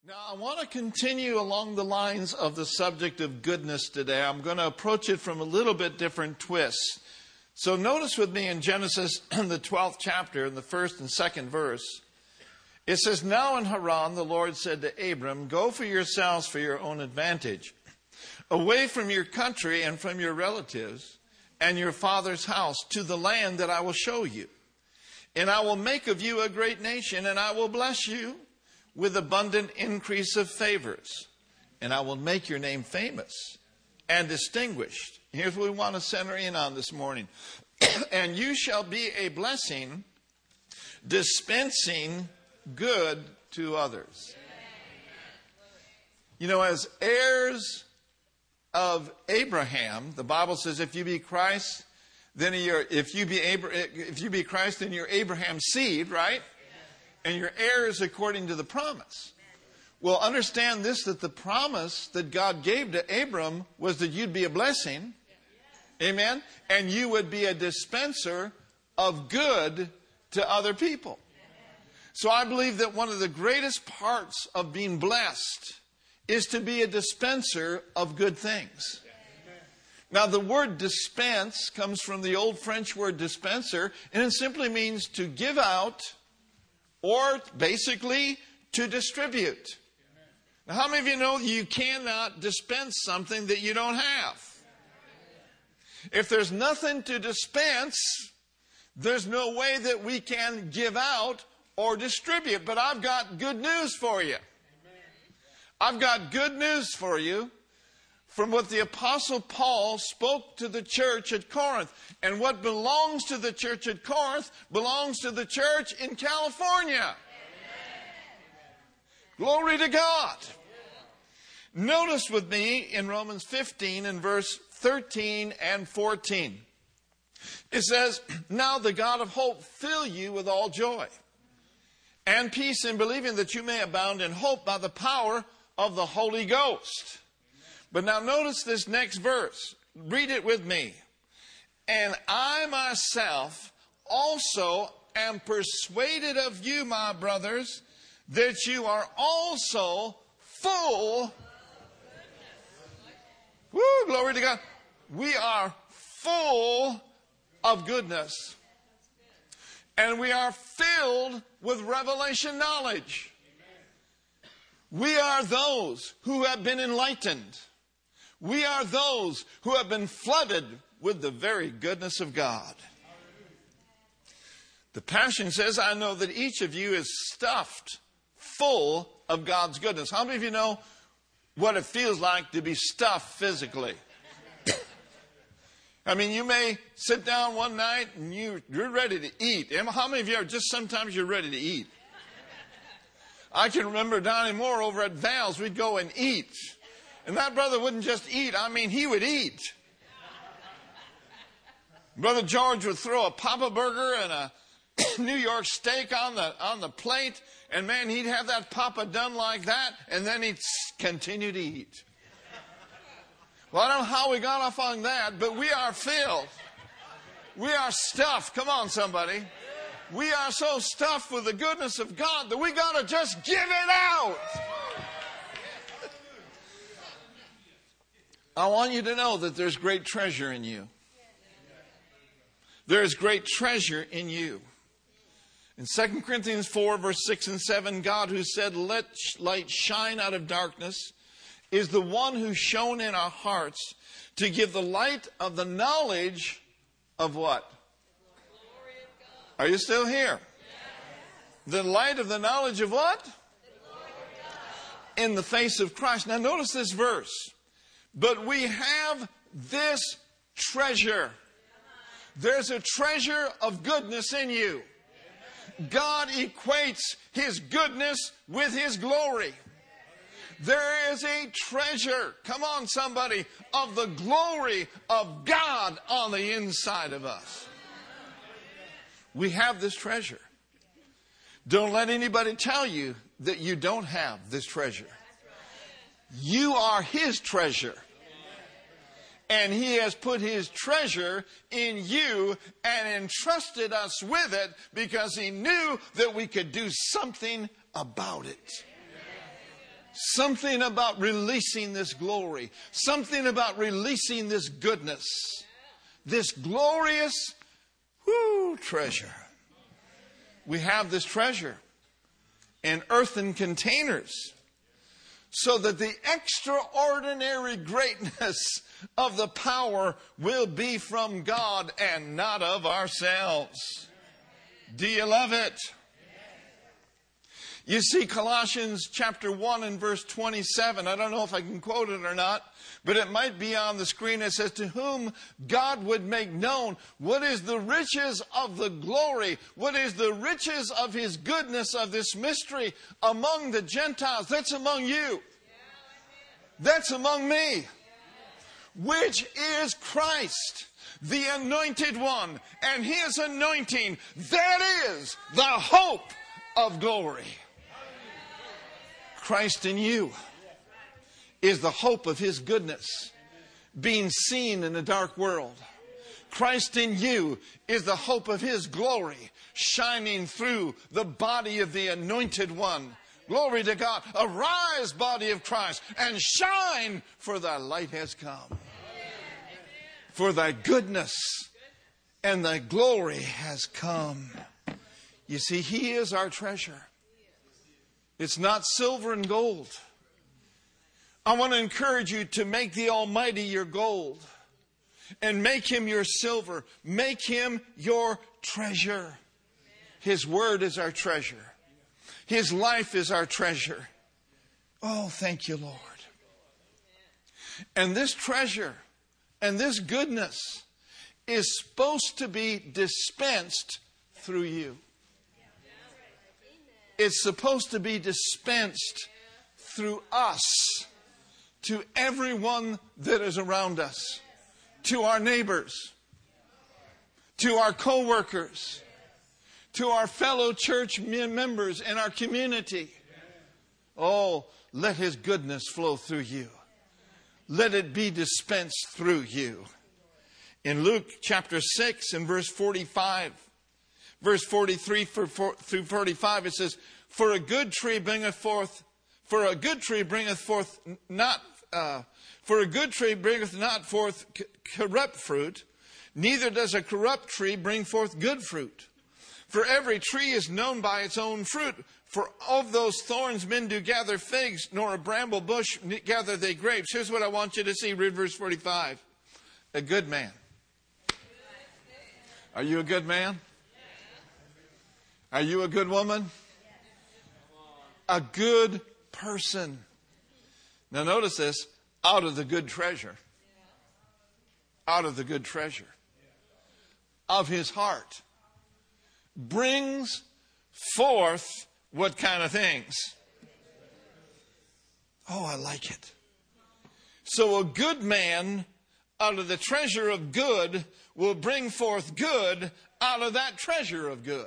Now, I want to continue along the lines of the subject of goodness today. I'm going to approach it from a little bit different twist. So notice with me in Genesis, the 12th chapter, in the first and second verse, it says, "Now in Haran the Lord said to Abram, go for yourselves for your own advantage, away from your country and from your relatives and your father's house, to the land that I will show you. And I will make of you a great nation, and I will bless you with abundant increase of favors. And I will make your name famous and distinguished." Here's what we want to center in on this morning. "And you shall be a blessing, dispensing good to others." You know, as heirs of Abraham, the Bible says, if you be Christ, then if you be Christ, then you're Abraham's seed, right? And your heirs according to the promise. Well, understand this, that the promise that God gave to Abram was that you'd be a blessing. Amen? And you would be a dispenser of good to other people. So I believe that one of the greatest parts of being blessed is to be a dispenser of good things. Now, the word dispense comes from the old French word dispenser, and it simply means to give out, or basically to distribute. Now, how many of you know you cannot dispense something that you don't have? If there's nothing to dispense, there's no way that we can give out or distribute. But I've got good news for you. I've got good news for you from what the Apostle Paul spoke to the church at Corinth. And what belongs to the church at Corinth belongs to the church in California. Glory to God. Notice with me in Romans 15 and verse 13 and 14. It says, "Now the God of hope fill you with all joy and peace in believing, that you may abound in hope by the power of the Holy Ghost." But now notice this next verse. Read it with me. "And I myself also am persuaded of you, my brothers, that you are also full." Woo, glory to God. We are full of goodness. And we are filled with revelation knowledge. We are those who have been enlightened. We are those who have been flooded with the very goodness of God. The Passion says, "I know that each of you is stuffed full of God's goodness." How many of you know what it feels like to be stuffed physically? I mean, you may sit down one night and you're ready to eat. How many of you are just sometimes you're ready to eat? I can remember Donnie Moore over at Val's, we'd go and eat. And that brother wouldn't just eat, I mean, he would eat. Brother George would throw a Papa Burger and a New York steak on the plate, and man, he'd have that Papa done like that, and then he'd continue to eat. Well, I don't know how we got off on that, but we are filled. We are stuffed. Come on, somebody. We are so stuffed with the goodness of God that we got to just give it out. I want you to know that there's great treasure in you. There's great treasure in you. In 2 Corinthians 4, verse 6 and 7, God who said, "Let light shine out of darkness," is the one who shone in our hearts to give the light of the knowledge of what? Are you still here? The light of the knowledge of what? In the face of Christ. Now notice this verse. "But we have this treasure." There's a treasure of goodness in you. God equates His goodness with His glory. There is a treasure, come on somebody, of the glory of God on the inside of us. We have this treasure. Don't let anybody tell you that you don't have this treasure. You are His treasure. And He has put His treasure in you and entrusted us with it because He knew that we could do something about it. Something about releasing this glory. Something about releasing this goodness. This glorious treasure. We have this treasure in earthen containers so that the extraordinary greatness of the power will be from God and not of ourselves. Do you love it? You see, Colossians chapter 1 and verse 27. I don't know if I can quote it or not, but it might be on the screen. It says, to whom God would make known what is the riches of the glory, what is the riches of His goodness of this mystery among the Gentiles. That's among you. That's among me. Which is Christ, the anointed one, and His anointing. That is the hope of glory. Christ in you is the hope of His goodness being seen in a dark world. Christ in you is the hope of His glory shining through the body of the anointed one. Glory to God. Arise, body of Christ, and shine, for thy light has come. For thy goodness and thy glory has come. You see, He is our treasure. It's not silver and gold. I want to encourage you to make the Almighty your gold and make Him your silver. Make Him your treasure. His word is our treasure. His life is our treasure. Oh, thank you, Lord. And this treasure and this goodness is supposed to be dispensed through you. It's supposed to be dispensed through us to everyone that is around us, to our neighbors, to our co-workers, to our fellow church members in our community. Oh, let His goodness flow through you. Let it be dispensed through you. In Luke chapter 6 and verse 45, verse 43 through 45, it says, For a good tree bringeth not forth corrupt fruit, neither does a corrupt tree bring forth good fruit. For every tree is known by its own fruit. For of those thorns men do gather figs, nor a bramble bush gather they grapes. Here's what I want you to see. Read verse 45. A good man. Are you a good man? Are you a good woman? A good person. Now notice this. Out of the good treasure. Out of the good treasure of his heart brings forth what kind of things? Oh, I like it. So a good man out of the treasure of good will bring forth good out of that treasure of good.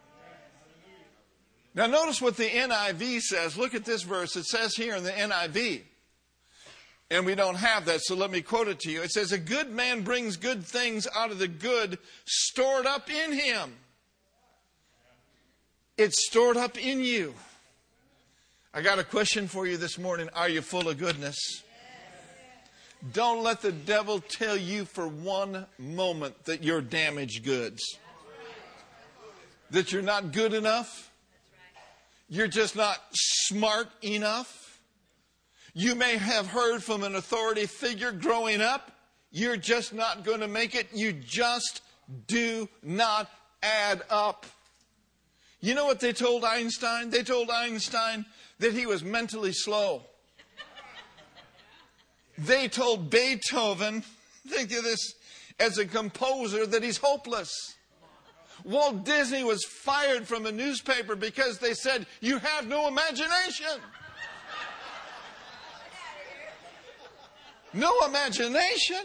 Now notice what the NIV says. Look at this verse. It says here in the NIV. And we don't have that, so let me quote it to you. It says, a good man brings good things out of the good stored up in him. It's stored up in you. I got a question for you this morning. Are you full of goodness? Don't let the devil tell you for one moment that you're damaged goods. That you're not good enough. You're just not smart enough. You may have heard from an authority figure growing up. You're just not going to make it. You just do not add up. You know what they told Einstein? They told Einstein that he was mentally slow. They told Beethoven, think of this, as a composer, that he's hopeless. Walt Disney was fired from a newspaper because they said, you have no imagination. No imagination?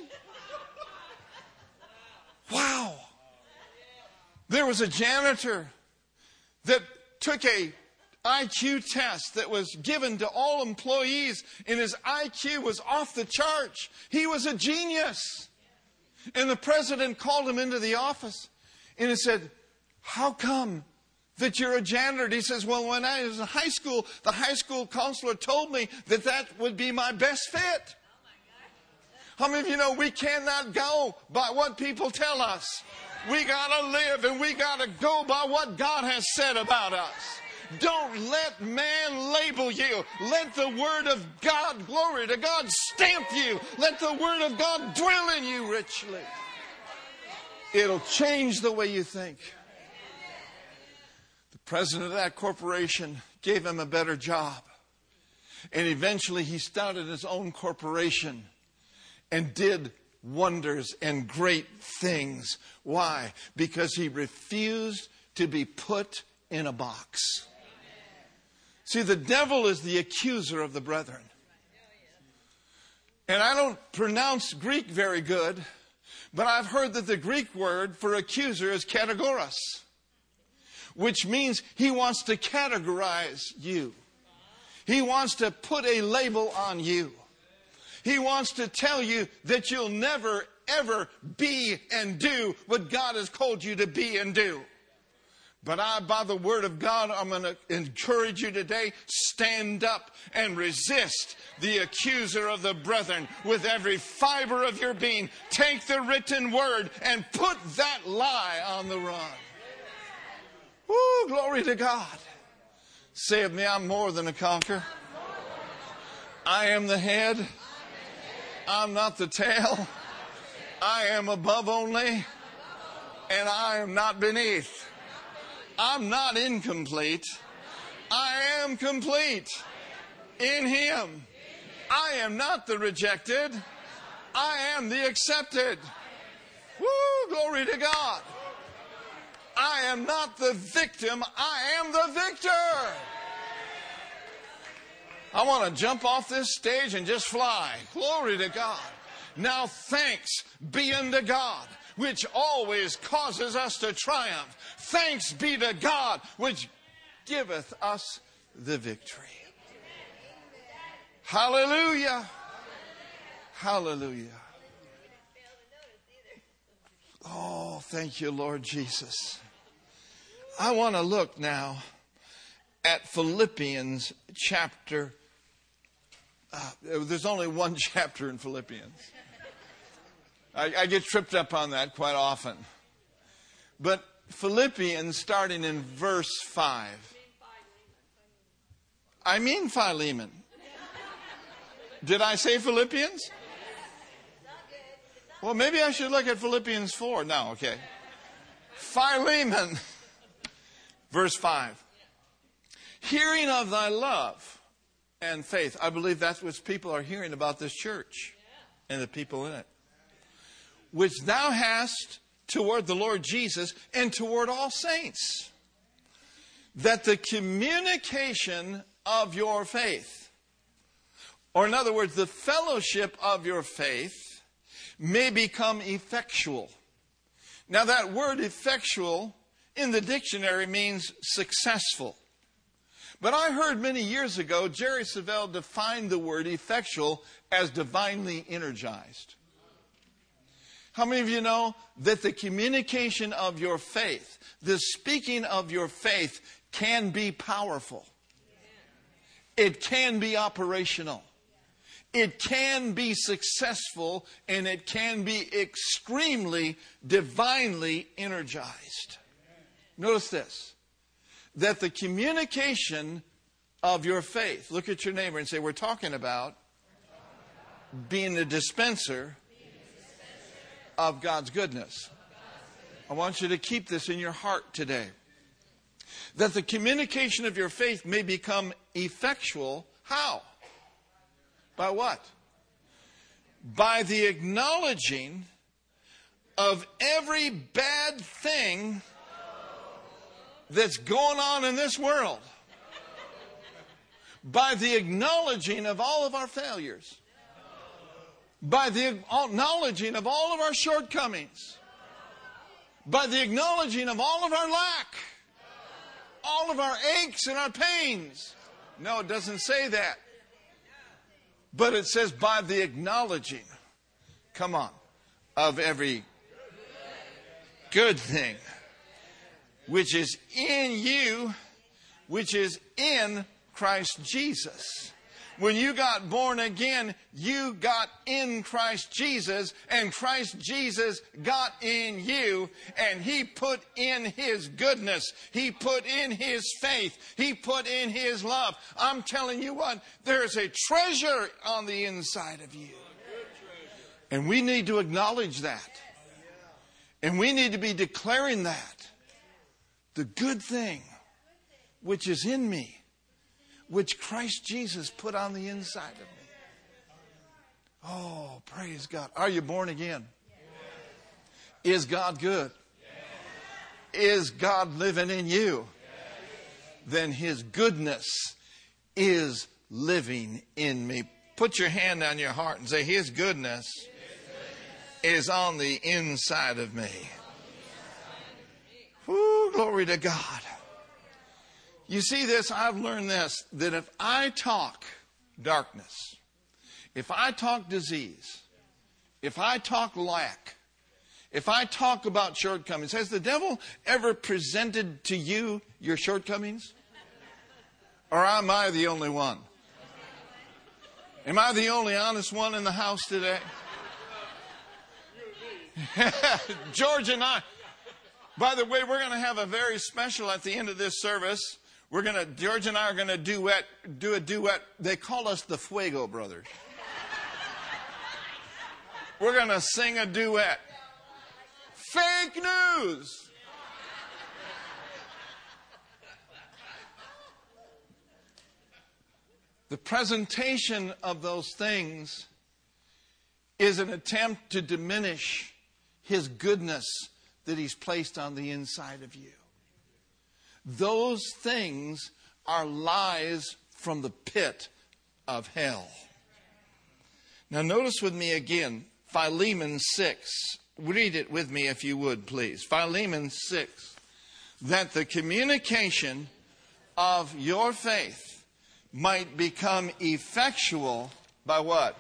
Wow. There was a janitor that took a IQ test that was given to all employees, and his IQ was off the charts. He was a genius. And the president called him into the office and he said, how come that you're a janitor. He says, well, when I was in high school, the high school counselor told me that that would be my best fit. How many of you know we cannot go by what people tell us? We got to live and we got to go by what God has said about us. Don't let man label you. Let the Word of God, glory to God, stamp you. Let the Word of God dwell in you richly. It'll change the way you think. The president of that corporation gave him a better job. And eventually he started his own corporation and did wonders and great things. Why? Because he refused to be put in a box. See, the devil is the accuser of the brethren. And I don't pronounce Greek very good, but I've heard that the Greek word for accuser is kategoros, which means he wants to categorize you. He wants to put a label on you. He wants to tell you that you'll never, ever be and do what God has called you to be and do. But by the Word of God, I'm going to encourage you today, stand up and resist the accuser of the brethren with every fiber of your being. Take the written Word and put that lie on the run. Woo, glory to God. Say of me, I'm more than a conqueror. I am the head. I'm not the tail. I am above only, and I am not beneath. I'm not incomplete. I am complete in Him. I am not the rejected. I am the accepted. Woo, glory to God. I am not the victim. I am the victor. I want to jump off this stage and just fly. Glory to God. Now thanks be unto God, which always causes us to triumph. Thanks be to God, which giveth us the victory. Hallelujah. Hallelujah. Oh, thank you, Lord Jesus. I want to look now at Philippians chapter. There's only one chapter in Philippians. I get tripped up on that quite often. But Philippians, starting in verse 5. I mean Philemon. Did I say Philippians? Well, maybe I should look at Philippians 4. No, okay. Philemon, verse 5. Hearing of thy love and faith. I believe that's what people are hearing about this church and the people in it. Which thou hast toward the Lord Jesus and toward all saints. That the communication of your faith, or in other words, the fellowship of your faith, may become effectual. Now that word effectual in the dictionary means successful. But I heard many years ago Jerry Savelle define the word effectual as divinely energized. How many of you know that the communication of your faith, the speaking of your faith, can be powerful? It can be operational. It can be successful, and it can be extremely divinely energized. Notice this, that the communication of your faith, look at your neighbor and say, we're talking about being a dispenser of God's goodness. I want you to keep this in your heart today. That the communication of your faith may become effectual. How? By what? By the acknowledging of every bad thing that's going on in this world. By the acknowledging of all of our failures. By the acknowledging of all of our shortcomings. By the acknowledging of all of our lack. All of our aches and our pains. No, it doesn't say that. But it says by the acknowledging, come on, of every good thing which is in you, which is in Christ Jesus. When you got born again, you got in Christ Jesus, and Christ Jesus got in you, and He put in His goodness. He put in His faith. He put in His love. I'm telling you what, there's a treasure on the inside of you. And we need to acknowledge that. And we need to be declaring that. The good thing which is in me, which Christ Jesus put on the inside of me. Oh, praise God. Are you born again? Is God good? Is God living in you? Then His goodness is living in me. Put your hand on your heart and say, His goodness is on the inside of me. Woo, glory to God. You see this, I've learned this, that if I talk darkness, if I talk disease, if I talk lack, if I talk about shortcomings, has the devil ever presented to you your shortcomings? Or am I the only one? Am I the only honest one in the house today? George and I, by the way, we're going to have a very special at the end of this service. George and I are going to do a duet. They call us the Fuego Brothers. We're going to sing a duet. Fake news. The presentation of those things is an attempt to diminish His goodness that He's placed on the inside of you. Those things are lies from the pit of hell. Now notice with me again, Philemon 6. Read it with me if you would, please. Philemon 6. That the communication of your faith might become effectual by what?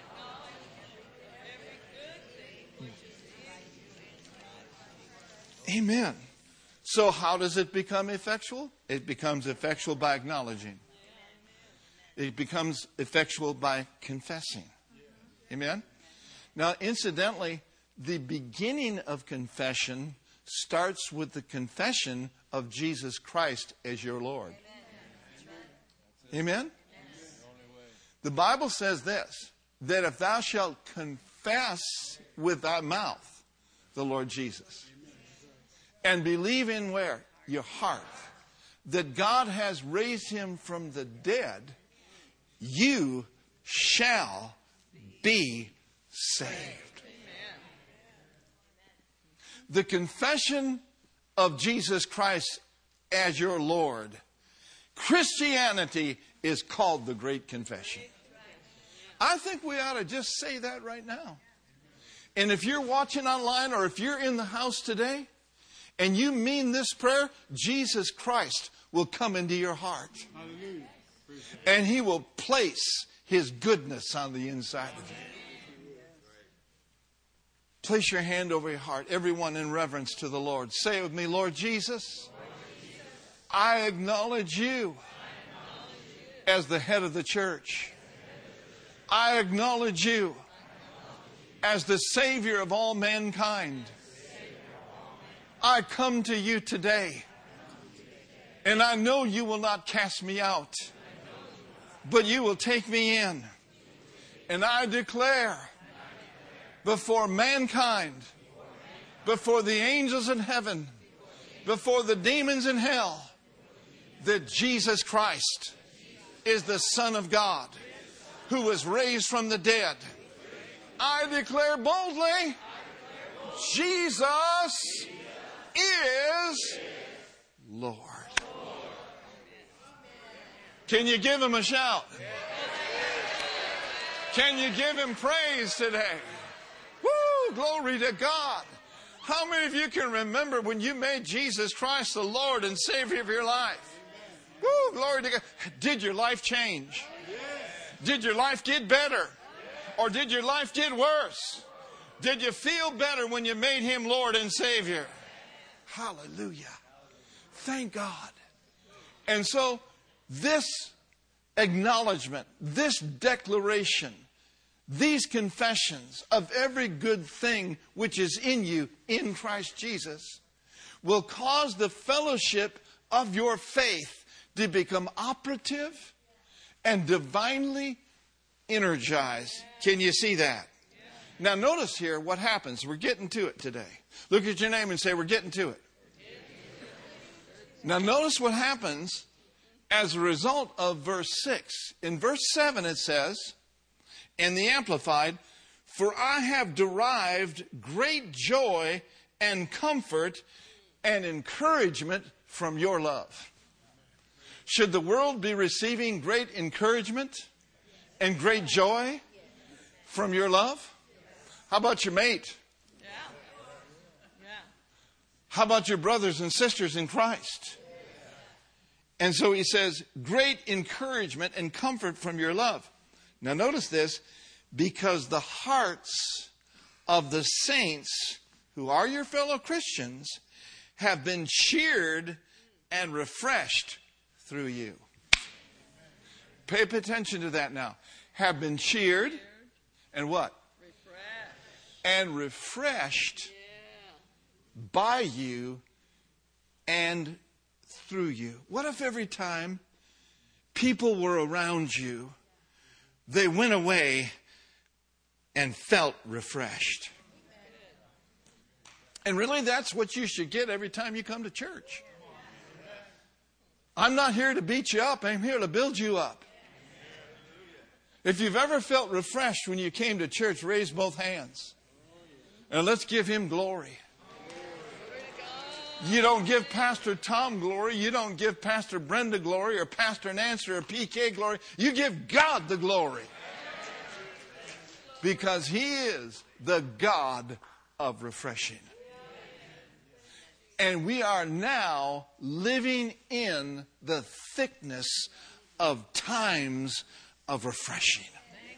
Amen. So how does it become effectual? It becomes effectual by acknowledging. It becomes effectual by confessing. Amen? Now, incidentally, the beginning of confession starts with the confession of Jesus Christ as your Lord. Amen? The Bible says this, that if thou shalt confess with thy mouth the Lord Jesus, and believe in where? Your heart. That God has raised Him from the dead, you shall be saved. The confession of Jesus Christ as your Lord. Christianity is called the Great Confession. I think we ought to just say that right now. And if you're watching online or if you're in the house today, and you mean this prayer, Jesus Christ will come into your heart. And He will place His goodness on the inside of you. Place your hand over your heart, everyone in reverence to the Lord. Say it with me, Lord Jesus, I acknowledge You as the head of the church. I acknowledge You as the Savior of all mankind. I come to You today, and I know You will not cast me out, but You will take me in. And I declare before mankind, before the angels in heaven, before the demons in hell, that Jesus Christ is the Son of God who was raised from the dead. I declare boldly, Jesus is Lord. Can you give Him a shout? Can you give Him praise today? Woo! Glory to God. How many of you can remember when you made Jesus Christ the Lord and Savior of your life? Woo! Glory to God. Did your life change? Did your life get better? Or did your life get worse? Did you feel better when you made Him Lord and Savior? Hallelujah. Thank God. And so this acknowledgement, this declaration, these confessions of every good thing which is in you in Christ Jesus will cause the fellowship of your faith to become operative and divinely energized. Can you see that? Now notice here what happens. We're getting to it today. Look at your name and say, we're getting to it. Now notice what happens as a result of verse 6. In verse 7 it says, in the Amplified, for I have derived great joy and comfort and encouragement from your love. Should the world be receiving great encouragement and great joy from your love? How about your mate? How about your brothers and sisters in Christ? And so he says, great encouragement and comfort from your love. Now notice this, because the hearts of the saints who are your fellow Christians have been cheered and refreshed through you. Pay attention to that now. Have been cheered and what? And refreshed by you and through you. What if every time people were around you, they went away and felt refreshed? And really, that's what you should get every time you come to church. I'm not here to beat you up. I'm here to build you up. If you've ever felt refreshed when you came to church, raise both hands. And let's give him glory. You don't give Pastor Tom glory. You don't give Pastor Brenda glory or Pastor Nancy or PK glory. You give God the glory. Because he is the God of refreshing. And we are now living in the thickness of times of refreshing.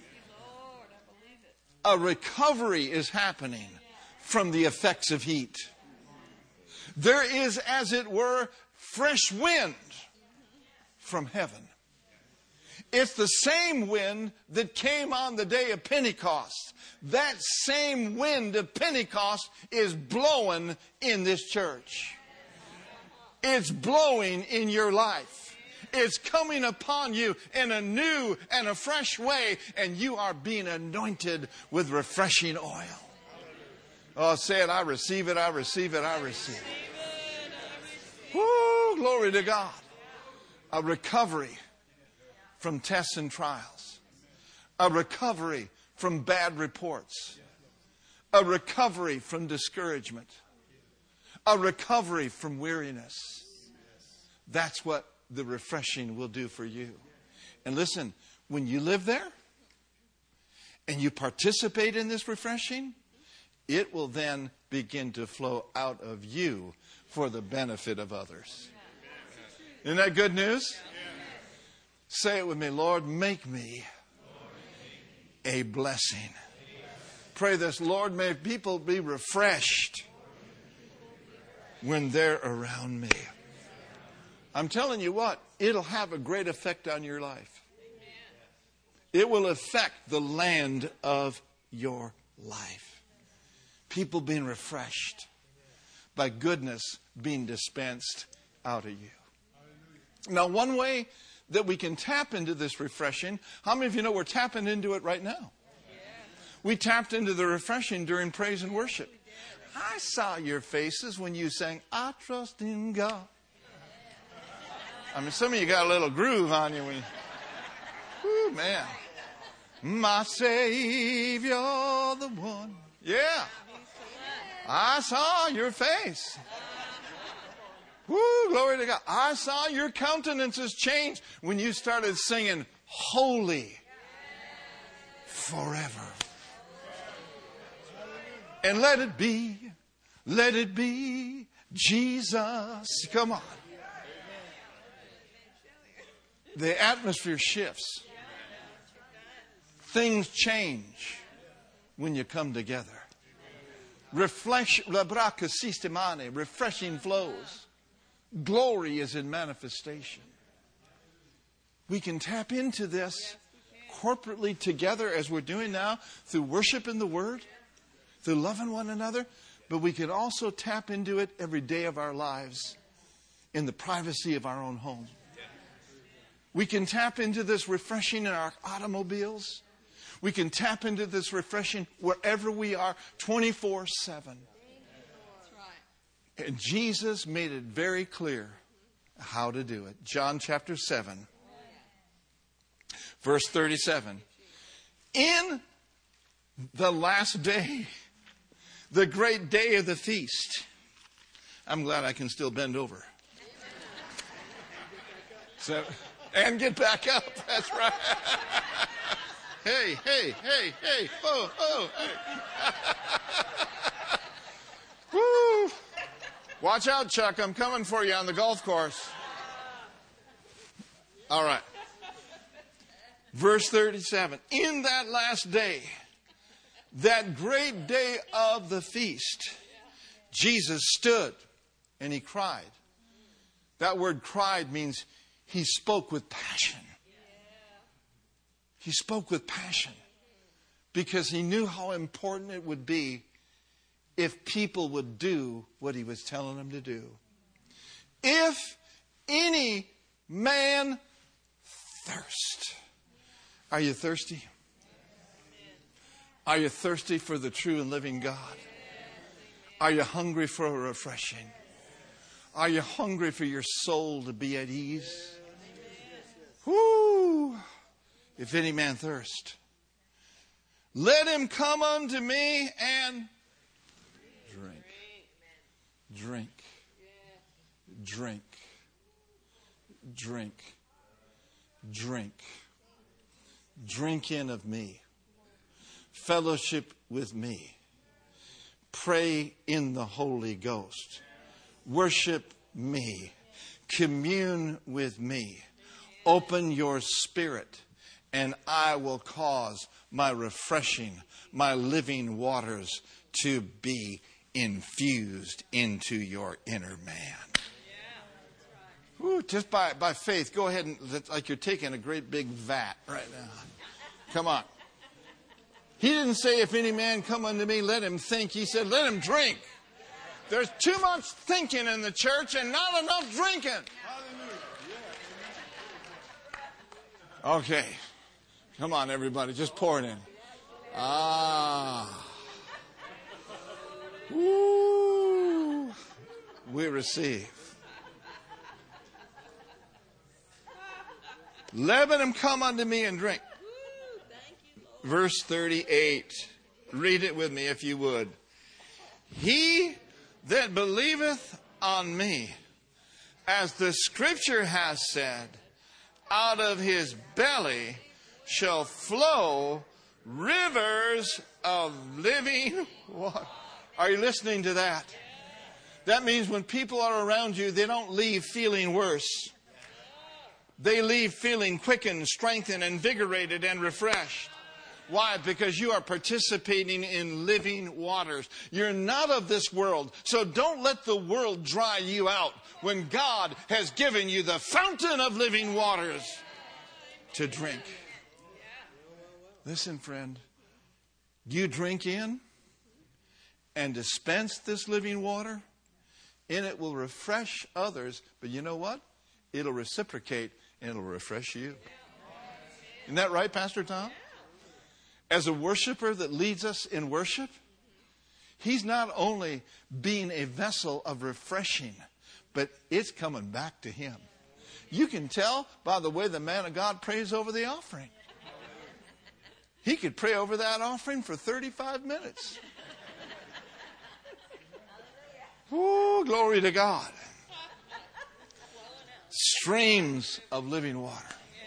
A recovery is happening from the effects of heat. There is, as it were, fresh wind from heaven. It's the same wind that came on the day of Pentecost. That same wind of Pentecost is blowing in this church. It's blowing in your life. It's coming upon you in a new and a fresh way, and you are being anointed with refreshing oil. Oh, say it, I receive it, I receive it, I receive it. Woo, glory to God. A recovery from tests and trials. A recovery from bad reports. A recovery from discouragement. A recovery from weariness. That's what the refreshing will do for you. And listen, when you live there and you participate in this refreshing, it will then begin to flow out of you for the benefit of others. Isn't that good news? Say it with me. Lord, make me a blessing. Pray this. Lord, may people be refreshed when they're around me. I'm telling you what, it'll have a great effect on your life. It will affect the land of your life. People being refreshed by goodness being dispensed out of you. Now, one way that we can tap into this refreshing, how many of you know we're tapping into it right now? We tapped into the refreshing during praise and worship. I saw your faces when you sang, I trust in God. I mean, some of you got a little groove on you. Whoo, man. My Savior, the one. Yeah. I saw your face. Woo, glory to God. I saw your countenances change when you started singing, Holy Forever. And let it be, Jesus. Come on. The atmosphere shifts. Things change when you come together. Refreshing flows. Glory is in manifestation. We can tap into this corporately together as we're doing now through worship in the Word, through loving one another, but we can also tap into it every day of our lives in the privacy of our own home. We can tap into this refreshing in our automobiles. We can tap into this refreshing wherever we are 24/7. And Jesus made it very clear how to do it. John chapter 7. Verse 37, in the last day, the great day of the feast. I'm glad I can still bend over. So, and get back up. That's right. Hey, hey, hey, hey. Oh, oh, hey. Woo. Watch out, Chuck. I'm coming for you on the golf course. All right. Verse 37, in that last day, that great day of the feast, Jesus stood and he cried. That word cried means he spoke with passion. He spoke with passion because he knew how important it would be if people would do what he was telling them to do. If any man thirst. Are you thirsty? Are you thirsty for the true and living God? Are you hungry for a refreshing? Are you hungry for your soul to be at ease? Whoo! If any man thirst, let him come unto me and drink. Drink. Drink. Drink. Drink. Drink in of me. Fellowship with me. Pray in the Holy Ghost. Worship me. Commune with me. Open your spirit, and I will cause my refreshing, my living waters to be infused into your inner man. Ooh, just by faith, go ahead and, like you're taking a great big vat right now. Come on. He didn't say, if any man come unto me, let him think. He said, let him drink. There's too much thinking in the church and not enough drinking. Okay. Come on, everybody. Just pour it in. Woo. We receive. Let him come unto me and drink. Verse 38. Read it with me if you would. He that believeth on me, as the scripture has said, out of his belly shall flow rivers of living water. Are you listening to that? That means when people are around you, they don't leave feeling worse. They leave feeling quickened, strengthened, invigorated, and refreshed. Why? Because you are participating in living waters. You're not of this world, so don't let the world dry you out when God has given you the fountain of living waters to drink. Listen, friend, you drink in and dispense this living water, and it will refresh others. But you know what? It'll reciprocate and it'll refresh you. Isn't that right, Pastor Tom? As a worshiper that leads us in worship, he's not only being a vessel of refreshing, but it's coming back to him. You can tell by the way the man of God prays over the offering. He could pray over that offering for 35 minutes. Oh, glory to God. Streams of living water.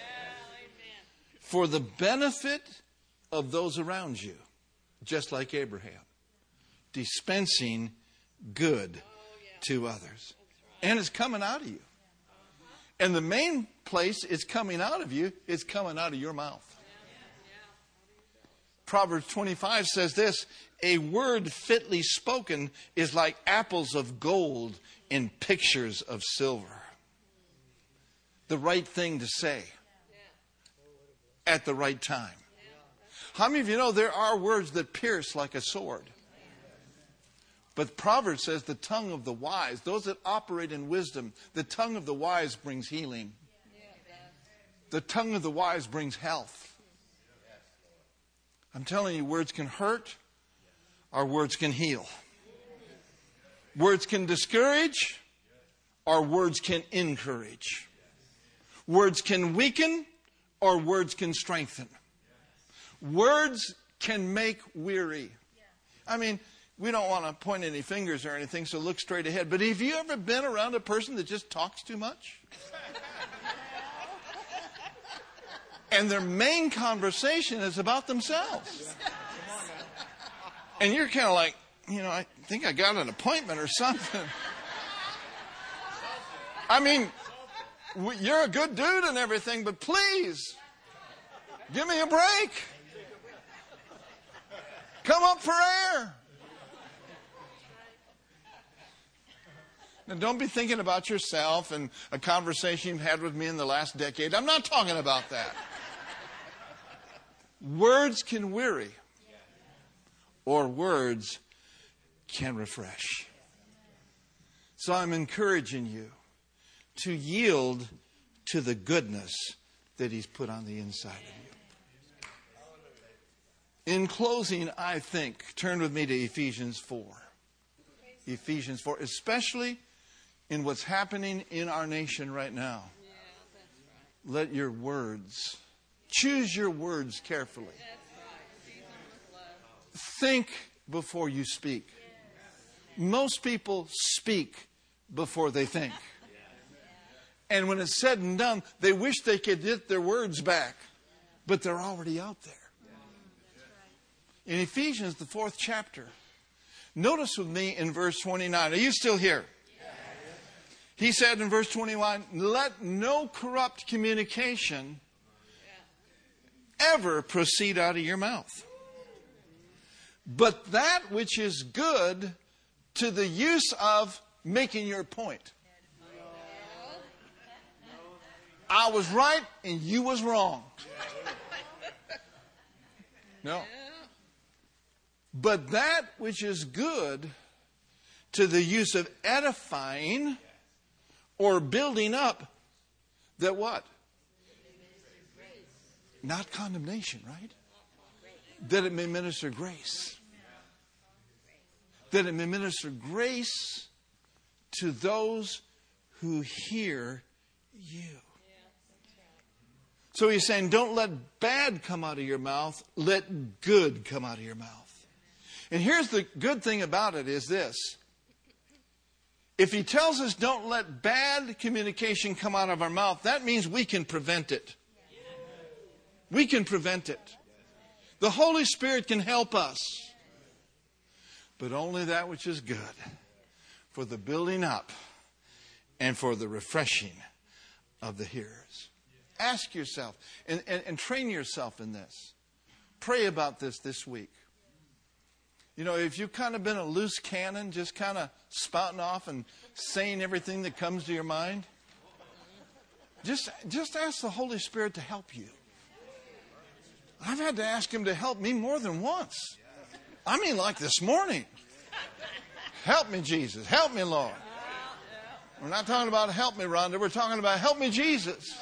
For the benefit of those around you, just like Abraham, dispensing good to others. And it's coming out of you. And the main place it's coming out of you is coming out of your mouth. Proverbs 25 says this, a word fitly spoken is like apples of gold in pictures of silver. The right thing to say at the right time. How many of you know there are words that pierce like a sword? But Proverbs says the tongue of the wise, those that operate in wisdom, the tongue of the wise brings healing. The tongue of the wise brings health. I'm telling you, words can hurt or words can heal. Words can discourage or words can encourage. Words can weaken or words can strengthen. Words can make weary. I mean, we don't want to point any fingers or anything, so look straight ahead. But have you ever been around a person that just talks too much? And their main conversation is about themselves. And you're kind of like, I think I got an appointment or something. I mean, you're a good dude and everything, but please, give me a break. Come up for air. Now, don't be thinking about yourself and a conversation you've had with me in the last decade. I'm not talking about that. Words can weary, or words can refresh. So I'm encouraging you to yield to the goodness that He's put on the inside of you. In closing, I think, turn with me to Ephesians 4. Ephesians 4, especially in what's happening in our nation right now. Let your words, choose your words carefully. Think before you speak. Most people speak before they think. And when it's said and done, they wish they could get their words back. But they're already out there. In Ephesians, the 4th chapter, notice with me in verse 29. Are you still here? He said in verse 21, let no corrupt communication ever proceed out of your mouth, but that which is good to the use of making your point. I was right and you was wrong. No. But that which is good to the use of edifying or building up, that what? Not condemnation, right? That it may minister grace. That it may minister grace to those who hear you. So he's saying, don't let bad come out of your mouth. Let good come out of your mouth. And here's the good thing about it is this. If he tells us don't let bad communication come out of our mouth, that means we can prevent it. We can prevent it. The Holy Spirit can help us. But only that which is good for the building up and for the refreshing of the hearers. Ask yourself and train yourself in this. Pray about this week. If you've kind of been a loose cannon, just kind of spouting off and saying everything that comes to your mind, just ask the Holy Spirit to help you. I've had to ask Him to help me more than once. I mean, like this morning. Help me, Jesus. Help me, Lord. We're not talking about help me, Rhonda. We're talking about help me, Jesus.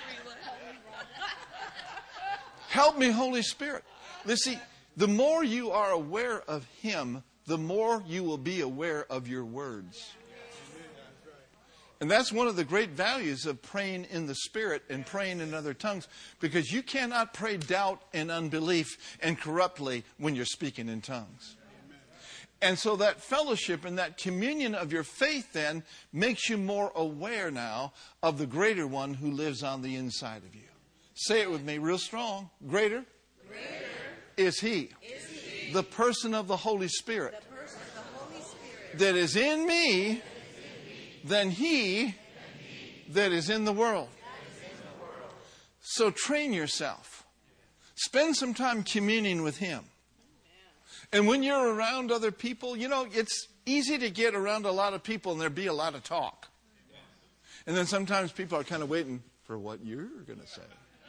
Help me, Holy Spirit. Listen, the more you are aware of Him, the more you will be aware of your words. And that's one of the great values of praying in the Spirit and praying in other tongues, because you cannot pray doubt and unbelief and corruptly when you're speaking in tongues. And so that fellowship and that communion of your faith then makes you more aware now of the greater one who lives on the inside of you. Say it with me real strong. Greater is He. The person of the Holy Spirit that is in me than he that is in the world. So train yourself Spend some time communing with Him. And when you're around other people, it's easy to get around a lot of people and there be a lot of talk. And then sometimes people are kind of waiting for what you're going to say.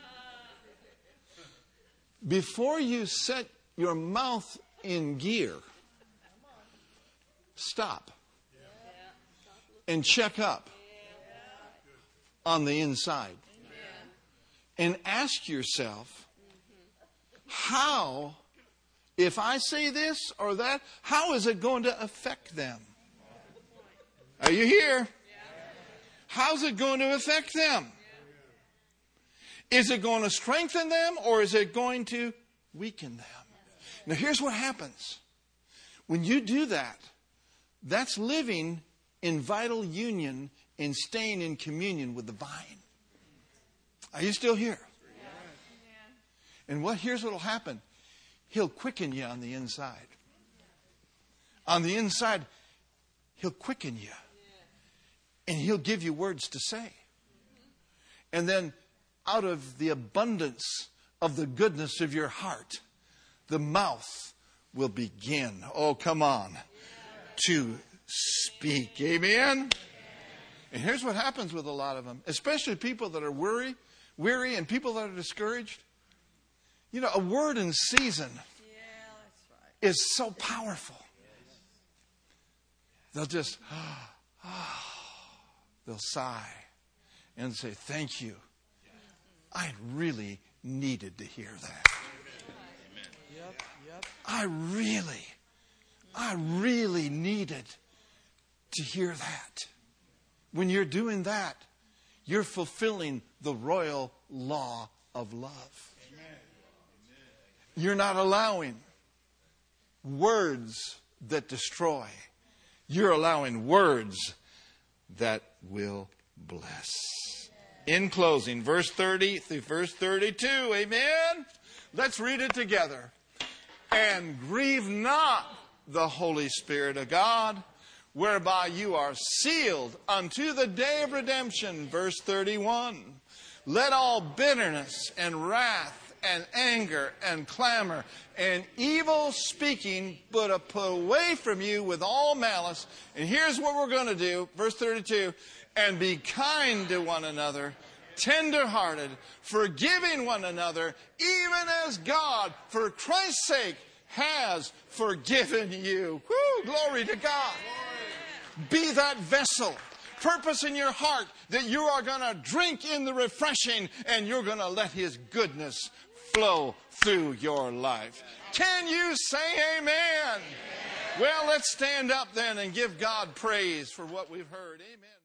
Before you set your mouth in gear, stop and check up on the inside. And ask yourself, how, if I say this or that, how is it going to affect them? Are you here? How's it going to affect them? Is it going to strengthen them or is it going to weaken them? Now here's what happens. When you do that, that's living in vital union and staying in communion with the vine. Are you still here? And here's what will happen. He'll quicken you on the inside. On the inside, He'll quicken you. And He'll give you words to say. And then out of the abundance of the goodness of your heart, the mouth will begin, oh come on, to speak. Amen? And here's what happens with a lot of them, especially people that are weary and people that are discouraged. A word in season is so powerful. They'll just, they'll sigh and say, thank you. I really needed to hear that. I really needed to hear that. When you're doing that, you're fulfilling the royal law of love. You're not allowing words that destroy. You're allowing words that will bless. In closing, verse 30 through verse 32, amen? Let's read it together. And grieve not the Holy Spirit of God, whereby you are sealed unto the day of redemption. Verse 31. Let all bitterness and wrath and anger and clamor and evil speaking put away from you with all malice. And here's what we're going to do. Verse 32. And be kind to one another, tender-hearted, forgiving one another, even as God, for Christ's sake, has forgiven you. Woo, glory to God. Be that vessel. Purpose in your heart that you are going to drink in the refreshing and you're going to let His goodness flow through your life. Can you say amen? Amen. Well, let's stand up then and give God praise for what we've heard. Amen.